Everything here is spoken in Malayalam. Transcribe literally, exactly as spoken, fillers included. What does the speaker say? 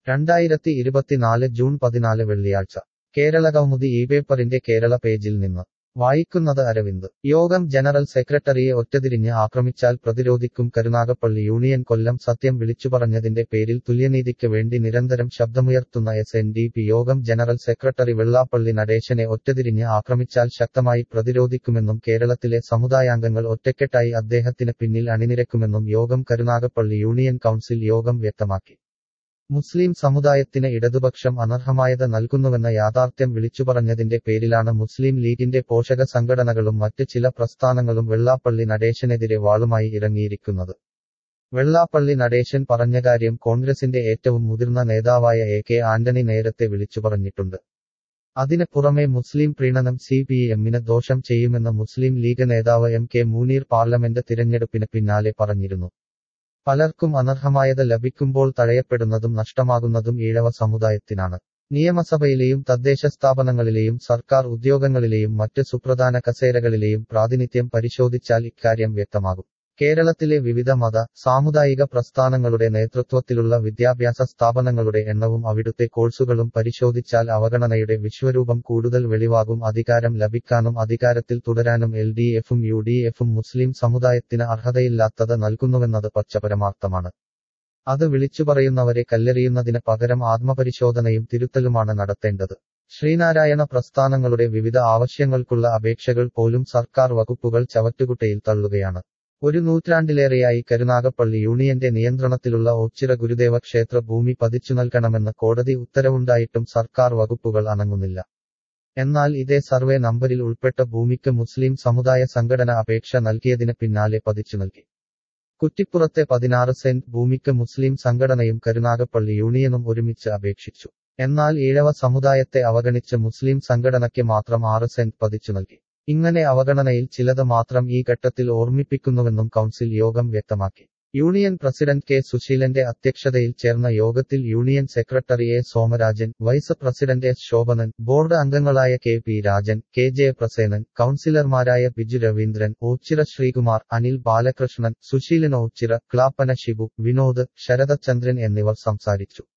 രണ്ടായിരത്തി ഇരുപത്തിനാല് ജൂൺ പതിനാല് വെള്ളിയാഴ്ച കേരളകൗമുദി ഈ പേപ്പറിന്റെ കേരള പേജിൽ നിന്ന് വായിക്കുന്നത് അരവിന്ദ്. യോഗം ജനറൽ സെക്രട്ടറിയെ ഒറ്റതിരിഞ്ഞ് ആക്രമിച്ചാൽ പ്രതിരോധിക്കും കരുനാഗപ്പള്ളി യൂണിയൻ കൊല്ലം സത്യം വിളിച്ചുപറഞ്ഞതിന്റെ പേരിൽ തുല്യനീതിക്ക് വേണ്ടി നിരന്തരം ശബ്ദമുയർത്തുന്ന എസ് എൻ ഡി പി യോഗം ജനറൽ സെക്രട്ടറി വെള്ളാപ്പള്ളി നടേശനെ ഒറ്റതിരിഞ്ഞ് ആക്രമിച്ചാൽ ശക്തമായി പ്രതിരോധിക്കുമെന്നും കേരളത്തിലെ സമുദായാംഗങ്ങൾ ഒറ്റക്കെട്ടായി അദ്ദേഹത്തിന് പിന്നിൽ അണിനിരക്കുമെന്നും യോഗം കരുനാഗപ്പള്ളി യൂണിയൻ കൗൺസിൽ യോഗം വ്യക്തമാക്കി. മുസ്ലിം സമുദായത്തിന് ഇടതുപക്ഷം അനർഹമായത് നൽകുന്നുവെന്ന യാഥാർത്ഥ്യം വിളിച്ചുപറഞ്ഞതിന്റെ പേരിലാണ് മുസ്ലിം ലീഗിന്റെ പോഷക സംഘടനകളും മറ്റ് ചില പ്രസ്ഥാനങ്ങളും വെള്ളാപ്പള്ളി നടേശനെതിരെ വാളുമായി ഇറങ്ങിയിരിക്കുന്നത്. വെള്ളാപ്പള്ളി നടേശൻ പറഞ്ഞ കാര്യം കോൺഗ്രസിന്റെ ഏറ്റവും മുതിർന്ന നേതാവായ എ കെ ആന്റണി നേരത്തെ വിളിച്ചുപറഞ്ഞിട്ടുണ്ട്. അതിന് പുറമെ മുസ്ലിം പ്രീണനം സി പി എമ്മിന് ദോഷം ചെയ്യുമെന്ന് മുസ്ലിം ലീഗ് നേതാവ് എം കെ മുനീർ പാർലമെന്റ് തിരഞ്ഞെടുപ്പിന് പിന്നാലെ പറഞ്ഞിരുന്നു. പലർക്കും അനർഹമായത് ലഭിക്കുമ്പോൾ തഴയപ്പെടുന്നതും നഷ്ടമാകുന്നതും ഈഴവ സമുദായത്തിനാണ്. നിയമസഭയിലെയും തദ്ദേശ സ്ഥാപനങ്ങളിലെയും സർക്കാർ ഉദ്യോഗങ്ങളിലെയും മറ്റ് സുപ്രധാന കസേരകളിലെയും പ്രാതിനിധ്യം പരിശോധിച്ചാൽ ഇക്കാര്യം വ്യക്തമാകും. കേരളത്തിലെ വിവിധ മത സാമുദായിക പ്രസ്ഥാനങ്ങളുടെ നേതൃത്വത്തിലുള്ള വിദ്യാഭ്യാസ സ്ഥാപനങ്ങളുടെ എണ്ണവും അവിടുത്തെ കോഴ്സുകളും പരിശോധിച്ചാൽ അവഗണനയുടെ വിശ്വരൂപം കൂടുതൽ വെളിവാകും. അധികാരം ലഭിക്കാനും അധികാരത്തിൽ തുടരാനും എൽ ഡി എഫും യു ഡി എഫും മുസ്ലിം സമുദായത്തിന് അർഹതയില്ലാത്തത് നൽകുന്നുവെന്നത് പച്ചപരമാർത്ഥമാണ്. അത് വിളിച്ചുപറയുന്നവരെ കല്ലെറിയുന്നതിന് പകരം ആത്മപരിശോധനയും തിരുത്തലുമാണ് നടത്തേണ്ടത്. ശ്രീനാരായണ പ്രസ്ഥാനങ്ങളുടെ വിവിധ ആവശ്യങ്ങൾക്കുള്ള അപേക്ഷകൾ പോലും സർക്കാർ വകുപ്പുകൾ ചവറ്റുകുട്ടയിൽ തള്ളുകയാണ്. ഒരു നൂറ്റാണ്ടിലേറെയായി കരുനാഗപ്പള്ളി യൂണിയന്റെ നിയന്ത്രണത്തിലുള്ള ഓച്ചിറ ഗുരുദേവ ക്ഷേത്ര ഭൂമി പതിച്ചു നൽകണമെന്ന് കോടതി ഉത്തരവുണ്ടായിട്ടും സർക്കാർ വകുപ്പുകൾ അനങ്ങുന്നില്ല. എന്നാൽ ഇതേ സർവേ നമ്പരിൽ ഉൾപ്പെട്ട ഭൂമിക്ക് മുസ്ലിം സമുദായ സംഘടന അപേക്ഷ നൽകിയതിന് പിന്നാലെ പതിച്ചു നൽകി. കുറ്റിപ്പുറത്തെ പതിനാറ് സെന്റ് ഭൂമിക്ക് മുസ്ലിം സംഘടനയും കരുനാഗപ്പള്ളി യൂണിയനും ഒരുമിച്ച് അപേക്ഷിച്ചു. എന്നാൽ ഈഴവ സമുദായത്തെ അവഗണിച്ച് മുസ്ലിം സംഘടനയ്ക്ക് മാത്രം ആറ് സെന്റ് പതിച്ചു നൽകി. ഇങ്ങനെ അവഗണനയിൽ ചിലത് മാത്രം ഈ ഘട്ടത്തിൽ ഓർമ്മിപ്പിക്കുന്നുവെന്നും കൗൺസിൽ യോഗം വ്യക്തമാക്കി. യൂണിയൻ പ്രസിഡന്റ് കെ സുശീലന്റെ അധ്യക്ഷതയിൽ ചേർന്ന യോഗത്തിൽ union secretary A Somarajan, vice president S Shobhanan, board അംഗങ്ങളായ K P Rajan, K J Prasenan, കൗൺസിലർമാരായ ബിജു രവീന്ദ്രൻ, ഓച്ചിറ ശ്രീകുമാർ, അനിൽ ബാലകൃഷ്ണൻ, സുശീലൻ ഓച്ചിറ, ക്ലാപ്പന ഷിബു, വിനോദ്, ശരദചന്ദ്രൻ എന്നിവർ സംസാരിച്ചു.